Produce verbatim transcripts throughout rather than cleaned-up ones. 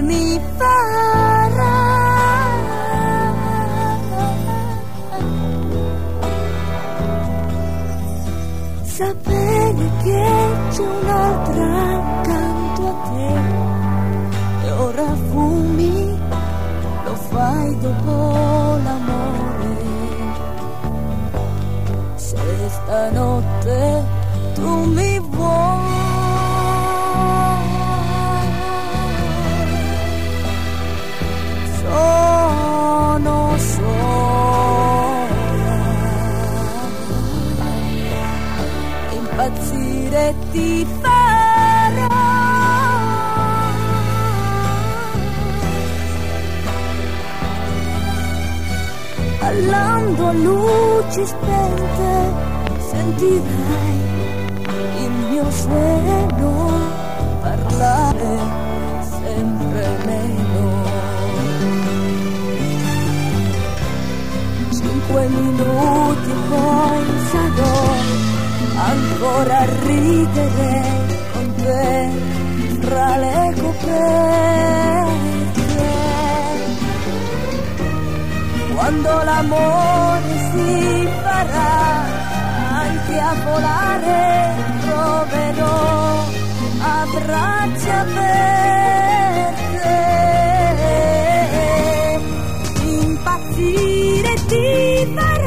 mi farà sapere che c'è un'altra accanto a te e ora fumi, lo fai dopo l'amore. Se stanotte tu mi vuoi, sono sola, impazzire ti farò, ballando a luci spente sentirai il mio suono parlare sempre meno. Cinque minuti poi sarò ancora a ridere con te fra le coperte. Quando l'amore si farà anche a volare, proverò a braccia aperte, impazzire ti farò.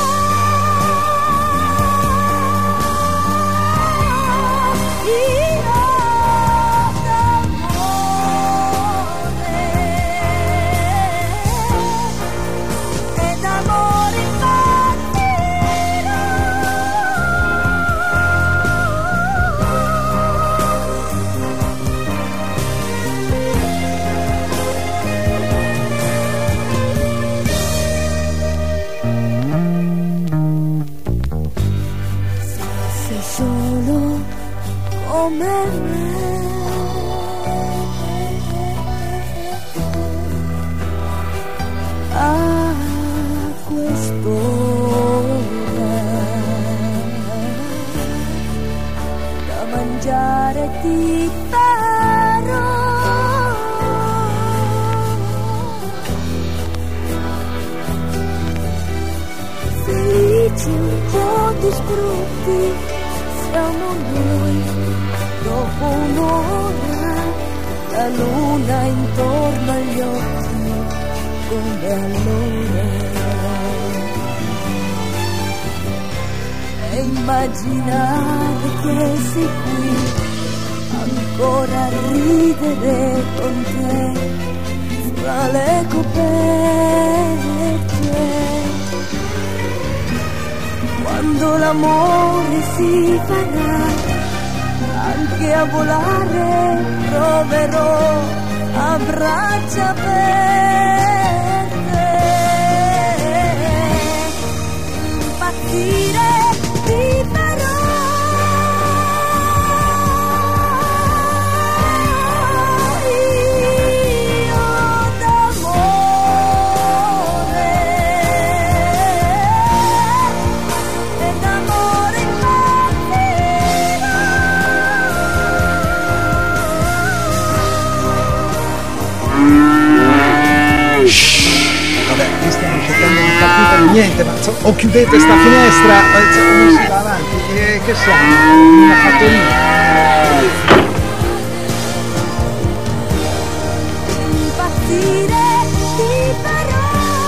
A quest'ora da mangiare ti farò, felici un po' di sfrutti siamo noi. Dopo un'ora la luna intorno agli occhi come allora, e immaginare che sei qui ancora a ridere con te fra le coperte. Quando l'amore si farà anche a volare, proverò a braccia aperte, impazzire ti farò, io d'amore e d'amore Vabbè, qui stiamo cercando di capire niente, ma so, o chiudete sta finestra o uno si va avanti, che, che siamo? Una fattoria. Impazzire ti farò,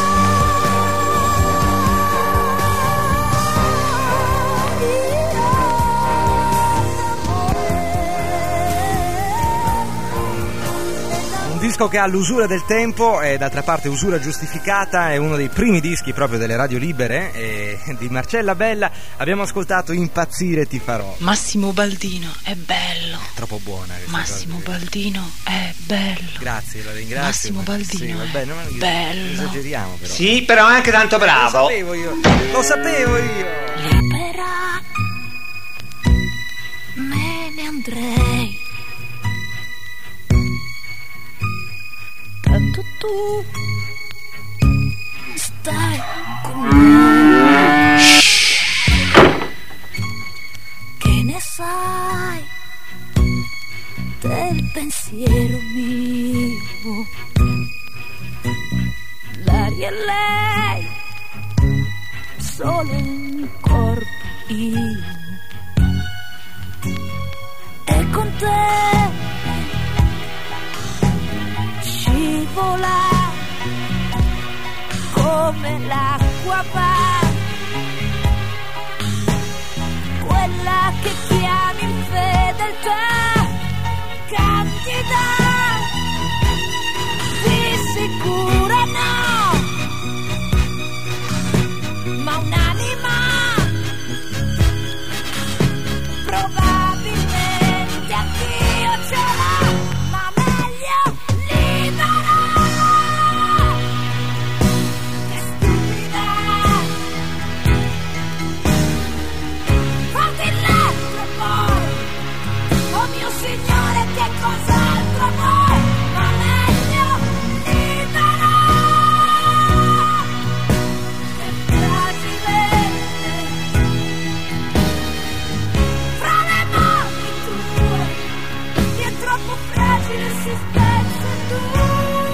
Un disco che ha l'usura del tempo e d'altra parte usura giustificata, è uno dei primi dischi proprio delle radio libere, e di Marcella Bella abbiamo ascoltato Impazzire ti farò. Massimo Baldino è bello, È troppo buona questa Massimo cosa. Baldino è bello. Grazie, la ringrazio. Massimo ma- Baldino sì, vabbè, è non bello. esageriamo però. Sì, però è anche tanto Lo bravo. sapevo io, lo sapevo io. libera me ne andrei, tanto tu stai con me, che ne sai del pensiero mio. solo un corpo io, e con te scivola come l'acqua va, quella che chiami infedeltà candida, di sicuro no, ma un'anima probabilmente anch'io ce l'ho, ma meglio libera. Che stupida, fatti l'altro poi, oh mio Signore, che cos'altro vuoi, ma meglio libera. Che fragile, fra le mani tue, che è troppo fragile, si spezza in due.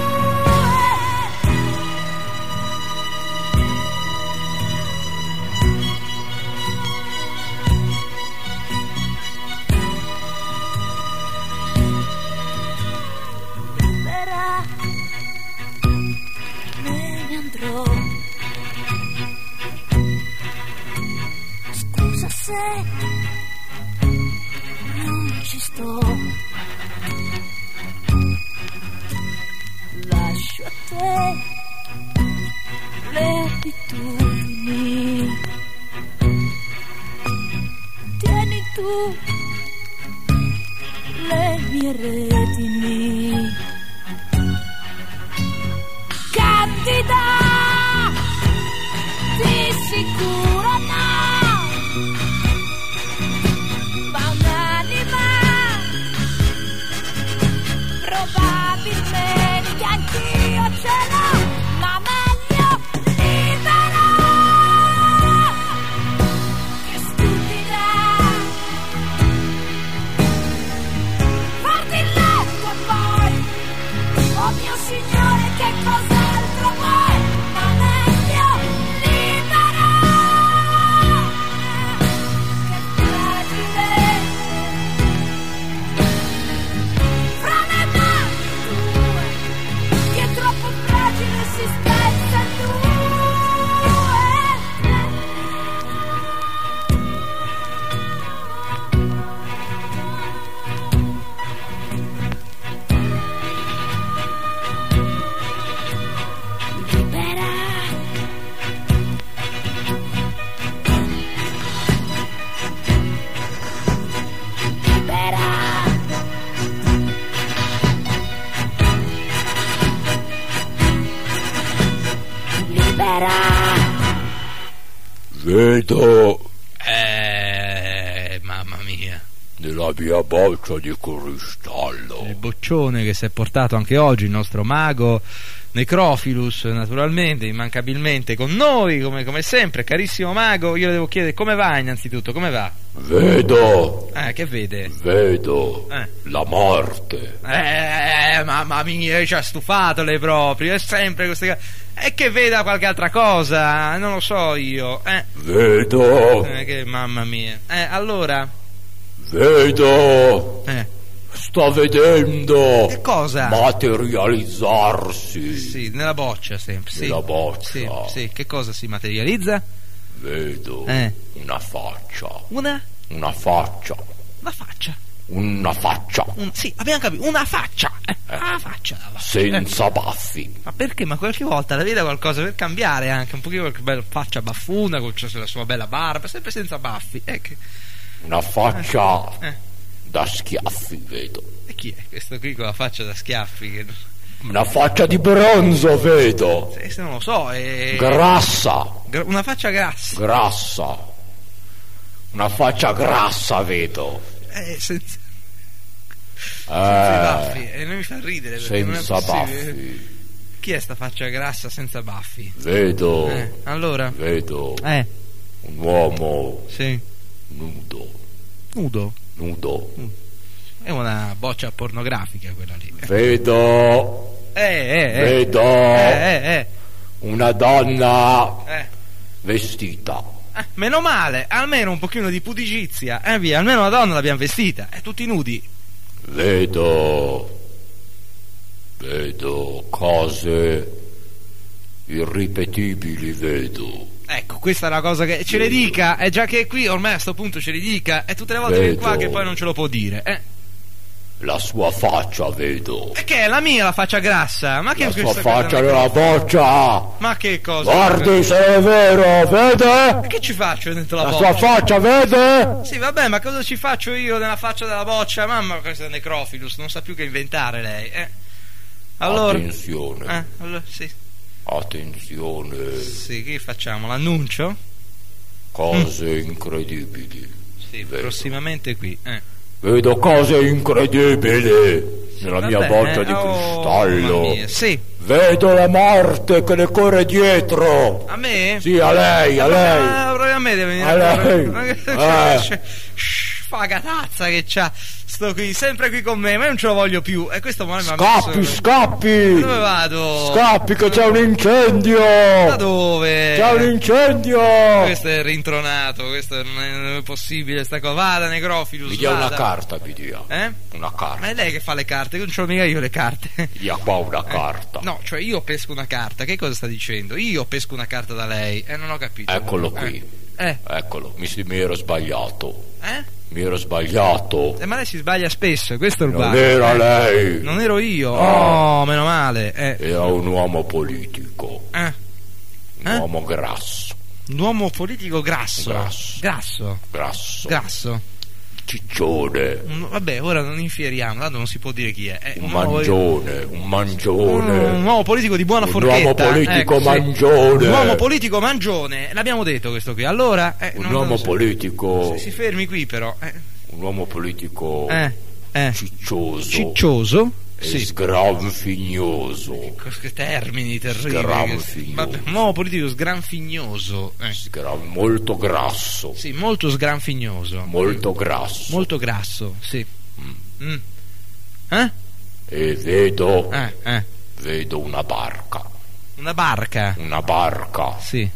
Libera, me ne andrò. Scusa se non ci sto, lascio a te le abitudini, tieni tu le mie retini, candida, di sicuro no, ma un'anima probabilmente anch'io ce l'ho, ma meglio libera. Che stupida, farti il letto poi, oh mio Signore, che cos'altro vuoi, ma meglio libera. Che fragile, fra le mani tue, che è troppo fragile, si spezza in due. Libera, libera, libera. Vedo Eh, mamma mia. nella mia boccia di cristallo Il boccione che si è portato anche oggi il nostro mago Necrofilus, naturalmente, immancabilmente con noi, come, come sempre. Carissimo mago, io le devo chiedere come va innanzitutto, come va? vedo, Eh, che vede? vedo Eh. la morte. Eh, mamma mia, ci ha stufato lei proprio, è sempre queste cose. E che veda qualche altra cosa, non lo so io. Eh, Vedo, eh che mamma mia. Eh, allora, vedo, eh, sta vedendo che cosa? materializzarsi. Sì, nella boccia sempre, sì. Nella boccia. Sì, sì, che cosa si materializza? Vedo Eh. una faccia, Una una faccia, una faccia. una faccia Un, sì, abbiamo capito, una faccia. Eh, una faccia. senza baffi. Ma perché? Ma qualche volta la veda qualcosa per cambiare anche un pochino, qualche bella faccia baffuna con la sua bella barba, sempre senza baffi. Eh, che... Una faccia Eh. da schiaffi, vedo. E chi è questo qui con la faccia da schiaffi? Che... Una faccia di bronzo, vedo. Se, se non lo so, è... Grassa, Gra- una faccia grassa. grassa. Una faccia grassa, vedo. Eh, senza, senza i Eh, baffi. E non mi fa ridere perché non è senza possibile. baffi. Chi è sta faccia grassa senza baffi? Vedo, Eh, allora? vedo Eh, un uomo sì. nudo, Nudo. nudo. È una boccia pornografica quella lì. Vedo, Eh, eh, eh. vedo Eh, eh, una donna eh. eh. vestita. Eh, meno male, almeno un pochino di pudicizia. Eh via, almeno la donna l'abbiamo vestita. È tutti nudi. Vedo... Vedo cose irripetibili, vedo. Ecco, questa è la cosa che ce le dica, è già che è qui, ormai a sto punto ce le dica, e tutte le volte che è qua che poi non ce lo può dire, eh. La sua faccia vedo. E che è la mia la faccia grassa? Ma che La è sua questa faccia cosa? nella boccia. Ma che cosa? Guardi se è vero, vede? Che ci faccio dentro la, La boccia? sua faccia vede? Sì, vabbè, ma cosa ci faccio io nella faccia della boccia? Mamma, questo è Necrofilus, non sa più che inventare lei, eh. Allora, Attenzione. eh, allora, sì. Attenzione. Sì, che facciamo? L'annuncio? Cose incredibili. Sì, Vedo. prossimamente qui, eh. Vedo cose incredibili nella mia Vabbè, boccia eh, di oh, cristallo. mamma mia, sì. Vedo la morte che le corre dietro. A me? Sì, a lei, a lei. Ah, proprio a me deve venire. A lei. Ma che- Eh. Shh, fagatazza che c'ha. Sto qui, sempre qui con me, ma io non ce lo voglio più. E questo mi ha Scappi, messo... scappi. Dove vado? Scappi che c'è un incendio. Da dove? C'è un incendio. Questo è rintronato, questo non è, non è possibile sta cosa. Vada, Necrofilus, Mi dia vada. una carta, mi dia. Eh? Una carta. Ma è lei che fa le carte, non ce l'ho mica io le carte. Mi dia qua una Eh, carta. No, cioè io pesco una carta, che cosa sta dicendo? Io pesco una carta da lei, e eh, non ho capito. Eccolo qui. Eh, Eccolo, mi, si- mi ero sbagliato. eh? Mi ero sbagliato. Eh, ma lei si sbaglia spesso, questo è il Non guaio. era eh. lei. Non ero io, No. oh, meno male. Eh. Era un uomo politico. Eh. Un Eh? uomo grasso. Un uomo politico grasso. Grasso. Grasso. Grasso. Grasso. Ciccione. Un- vabbè, ora non infieriamo, tanto non si può dire chi è. Eh, Un uomo- mangione. Un mangione. Un uomo politico di buona Un forchetta. uomo politico ecco, sì. mangione. Un uomo politico mangione, l'abbiamo detto questo qui. Allora, eh, Un non- uomo non si- politico. Si, si fermi qui però. Eh, Un uomo politico. eh, eh. Ciccioso. Ciccioso? E Sì. sgranfignoso. Che termini terribili. Sgranfignoso. Vabbè, un uomo politico sgranfignoso. Eh. Sgra- molto grasso. Sì, molto sgranfignoso. Molto grasso. Molto grasso, sì. Mm. Eh? E vedo. Eh, eh. Vedo una barca. Una barca. Una barca. Sì.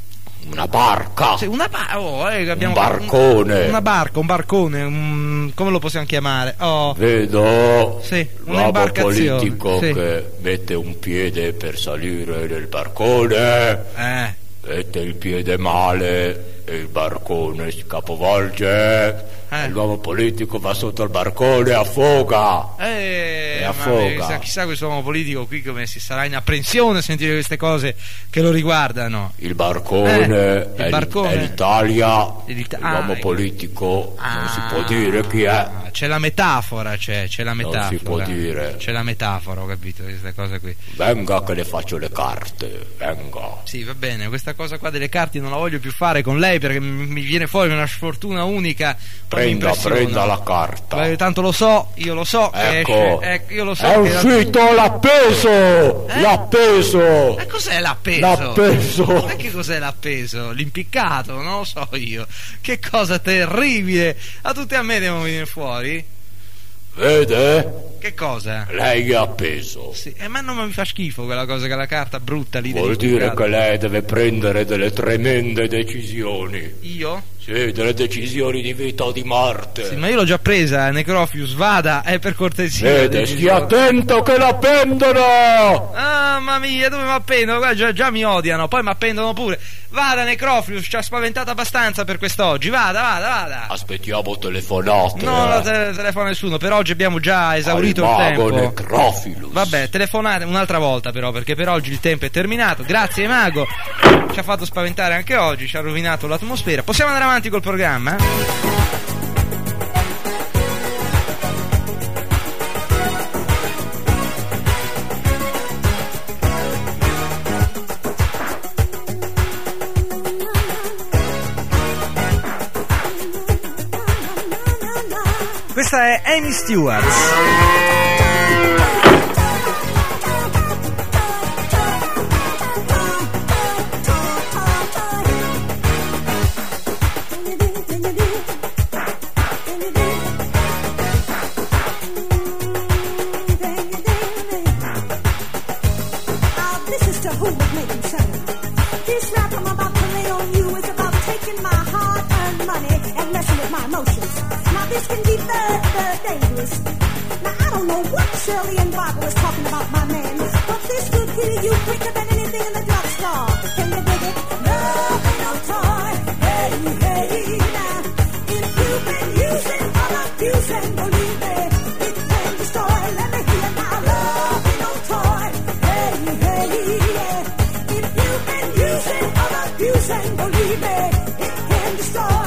Una barca. Sì, una barca. Oh, eh, abbiamo Un barcone. una barca, un barcone, un... come lo possiamo chiamare? Oh. Vedo Sì, l'uomo un'imbarcazione, politico sì. che mette un piede per salire nel barcone, Eh. mette il piede male e il barcone si capovolge. Eh. E l'uomo politico va sotto il barcone e affoga. Eh, E ma affoga. chissà, chissà questo uomo politico qui come si sarà in apprensione a sentire queste cose che lo riguardano. Il barcone, Eh, il è, barcone. è l'Italia, L'Ita- l'uomo ah, politico non si Ah, può dire chi è. C'è la metafora, c'è, c'è la Non metafora. si può dire. C'è la metafora, ho capito, queste cose qui. Venga che le faccio le carte, venga. Sì, va bene, questa cosa qua delle carte non la voglio più fare con lei perché mi mi viene fuori una sfortuna unica. poi mi Prenda, impressiona. prenda la carta. Beh, tanto lo so, io lo so che Ecco, esce, ecco, io lo so è che uscito l'appeso, Eh? l'appeso, E cos'è l'appeso? l'appeso. Ma che cos'è l'appeso? L'impiccato? Non lo so io. Che cosa terribile! A tutti a me devono venire fuori? Vede? Che cosa? Lei è appeso. Sì, eh, ma non mi fa schifo quella cosa che la carta brutta lì. Vuol dire che lei deve prendere delle tremende decisioni. Io? Sì, delle decisioni di vita o di morte. Sì, ma io l'ho già presa, Necrofius, vada, è per cortesia. Vede, stia attento che la pendono! Ah, mamma mia, dove mi appendono? Guarda, già, già mi odiano, poi mi appendono pure. Vada, Necrofius, ci ha spaventato abbastanza per quest'oggi. Vada, vada, vada. Aspettiamo telefonate. Non eh. lo te- telefono nessuno, per oggi abbiamo già esaurito Al il mago tempo. Necrofilus. Vabbè, telefonate un'altra volta però, perché per oggi il tempo è terminato. Grazie Mago, ci ha fatto spaventare anche oggi, ci ha rovinato l'atmosfera. Possiamo andare avanti col programma? Questa è Amy Stewart. This is to whom it may concern. He's not from about to lay on Girls can be very, very dangerous. Now I don't know what Shirley and Barbara was talking about my man, but this will kill you quicker than anything in the drugstore. Can you dig it? Love ain't no toy. Hey, hey, now if you've been using or abusing, believe me, it can destroy. Let me hear now. Love ain't no toy. Hey, hey, yeah. If you've been using or abusing, believe me, it can destroy.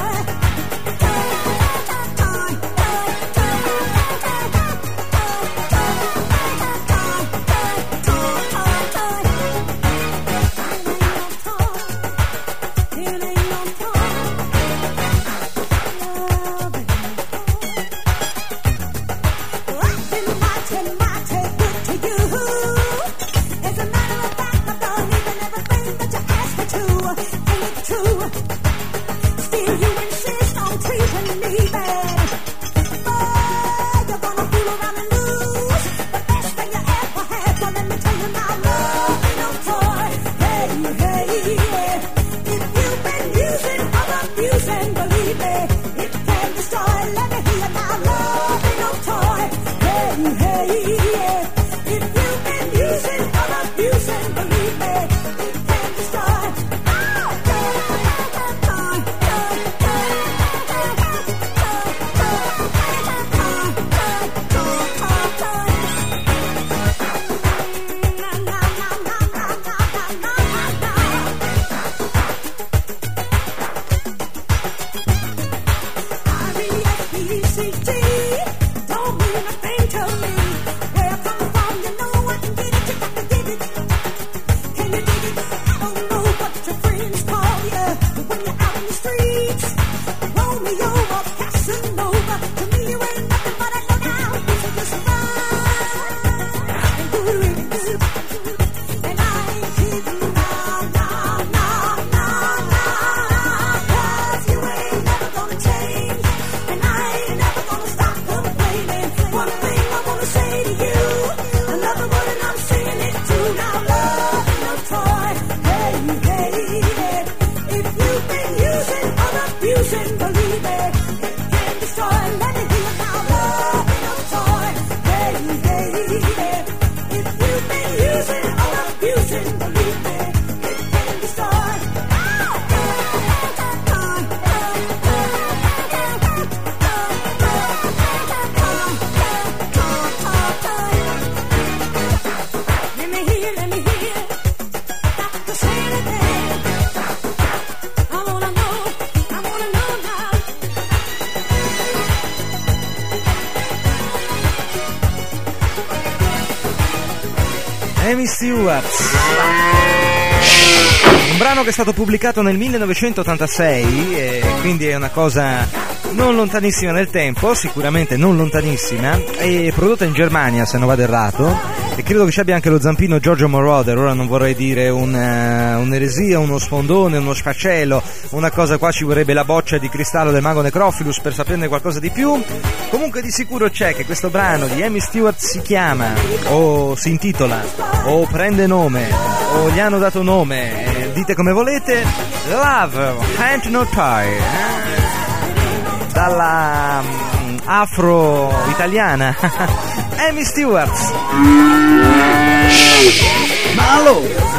Amy Stewart, un brano che è stato pubblicato nel millenovecentottantasei e quindi è una cosa non lontanissima nel tempo, sicuramente non lontanissima, e prodotta in Germania se non vado errato, e credo che ci abbia anche lo zampino Giorgio Moroder. Ora non vorrei dire un, uh, un'eresia, uno sfondone, uno sfaccello, una cosa, qua ci vorrebbe la boccia di cristallo del mago Necrophilus per saperne qualcosa di più. Comunque di sicuro c'è che questo brano di Amy Stewart si chiama, o si intitola, o prende nome, o gli hanno dato nome, eh, dite come volete, Love Ain't No Tie, eh? Dalla um, afro-italiana Amy Stewart. Ma allora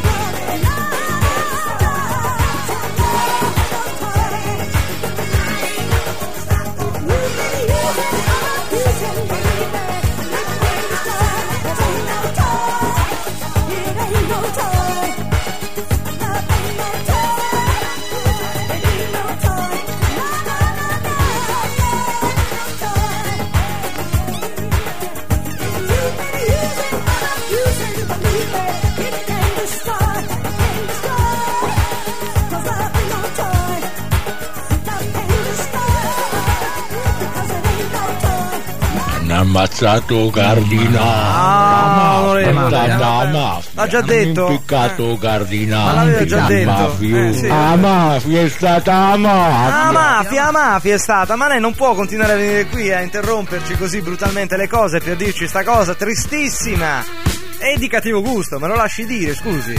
ammazzato Cardinale, ah, la mafia, la mafia, l'ha già detto, hanno impiccato eh. Cardinale, ma l'aveva già detto, mafia. Eh, sì. La mafia è stata la mafia, la mafia, la mafia è stata, ma lei non può continuare a venire qui a interromperci così brutalmente le cose per dirci sta cosa tristissima e di cattivo gusto, me lo lasci dire, scusi.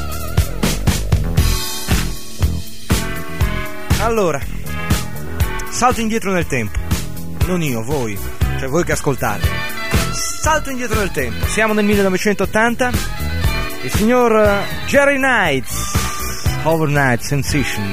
Allora, salto indietro nel tempo. Non io, voi, cioè voi che ascoltate. Salto indietro nel tempo. Siamo nel millenovecentottanta. Il signor Jerry Knight, Overnight Sensation.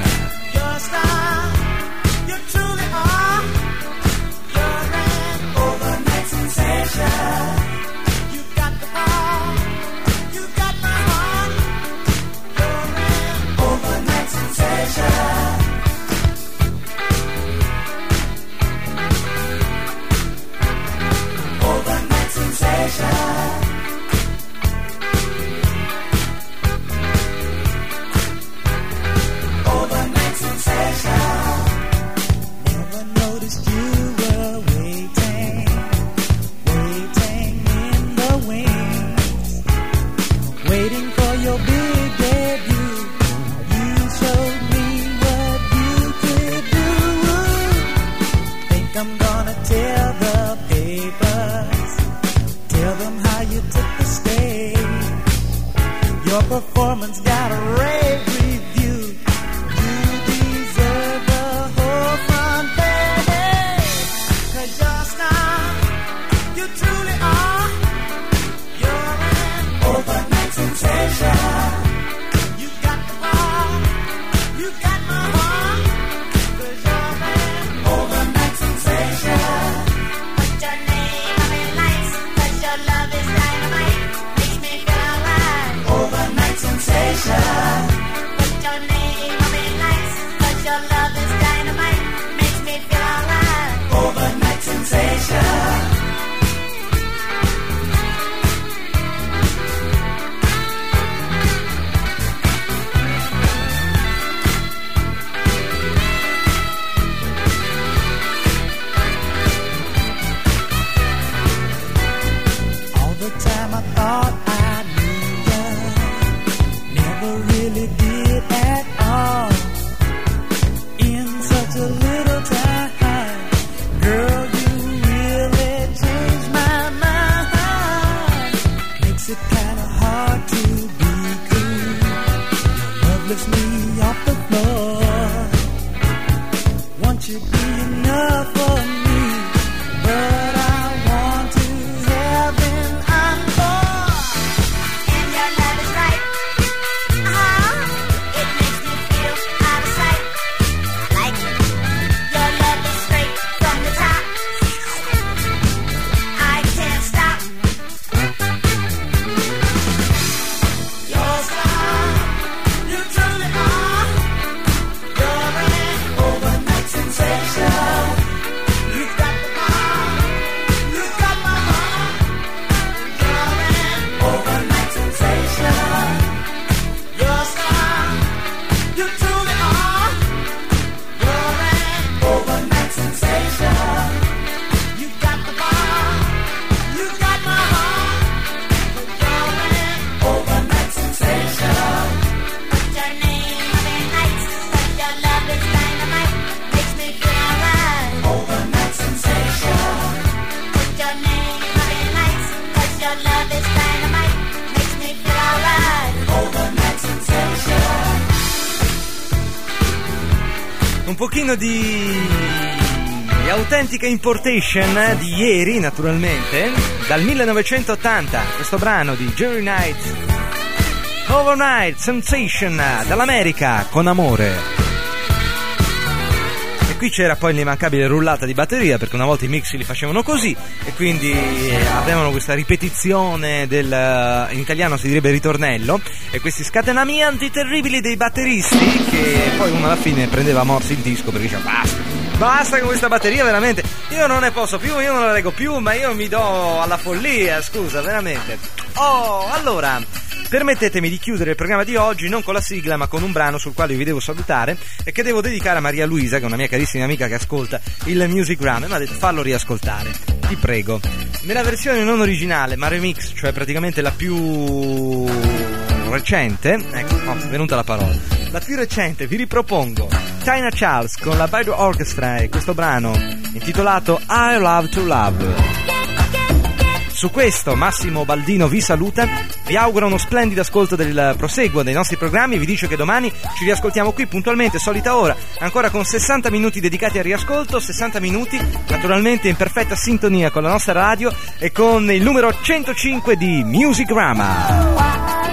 Performance got a rave review. You deserve the whole front page. 'Cause your style, you truly are. You're an overnight sensation. You got the ball, you got my heart. 'Cause you're an overnight sensation. Put your name on the lights, 'cause your love is dynamite. Makes me feel alive. Overnight sensation. Put your name on me lights, 'cause your love is dynamite. Makes me feel alive. Overnight sensation. All the time I thought I knew you, never really did at all. In such a little time, girl, you really changed my mind. Makes it kinda hard to be cool. Your love lifts me off the floor. Want you be enough for me, but I want to heaven and more. And your love is right. Uh-huh. It makes me feel out of sight. Like your love is straight from the top. I can't stop. Your style, you truly are. You're an overnight sensation. You got the ball, you got my heart. You're an overnight sensation. Your style, you truly are. You're an overnight sensation. You got the ball, you got my heart. You're an overnight sensation. Put your name on the lights, 'cause your love is dynamite. Makes me feel alive. Overnight sensation. Put your name on the lights, 'cause your love is dynamite. Makes me feel alive. Overnight sensation. Un pochino di autentica importation eh, di ieri, naturalmente, dal millenovecentottanta, questo brano di Jerry Knight, Overnight Sensation, dall'America, con amore. E qui c'era poi l'immancabile rullata di batteria, perché una volta i mix li facevano così, e quindi eh, avevano questa ripetizione del, in italiano si direbbe ritornello, e questi scatenamenti terribili dei batteristi, che poi uno alla fine prendeva a morsi il disco perché diceva basta, basta con questa batteria, veramente, io non ne posso più, io non la reggo più, ma io mi do alla follia, scusa, veramente. Oh, allora, permettetemi di chiudere il programma di oggi non con la sigla, ma con un brano sul quale vi devo salutare e che devo dedicare a Maria Luisa, che è una mia carissima amica che ascolta il Musicgram, e mi ha detto fallo riascoltare, ti prego. Nella versione non originale, ma remix, cioè praticamente la più recente, ecco, no, è venuta la parola, la più recente, vi ripropongo Tina Charles con la Baidu Orchestra e questo brano intitolato I Love to Love. Su questo Massimo Baldino vi saluta, vi augura uno splendido ascolto del proseguo dei nostri programmi, vi dice che domani ci riascoltiamo qui puntualmente, solita ora, ancora con sessanta minuti dedicati al riascolto, sessanta minuti naturalmente in perfetta sintonia con la nostra radio e con il numero centocinque di Musicrama.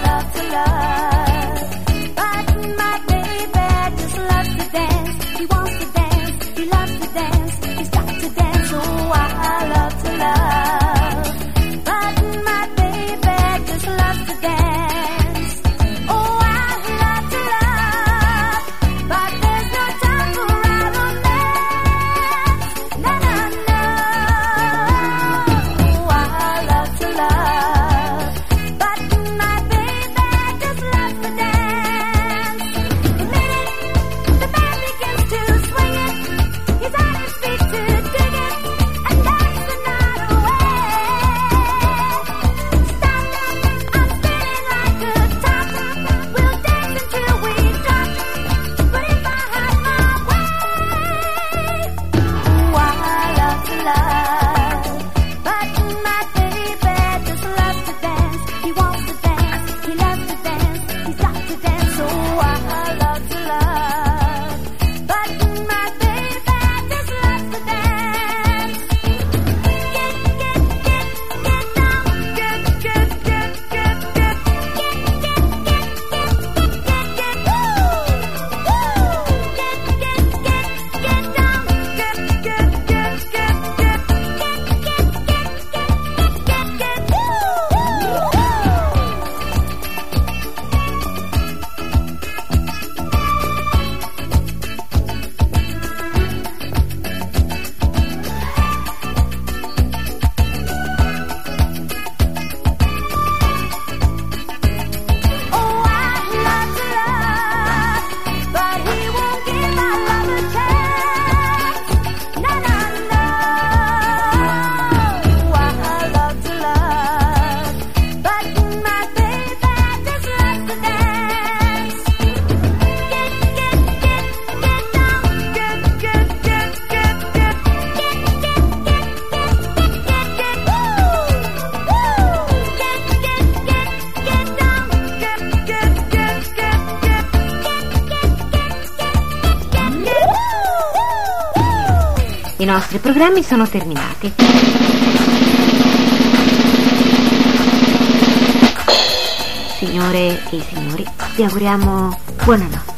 I nostri programmi sono terminati. Signore e signori, vi auguriamo buonanotte.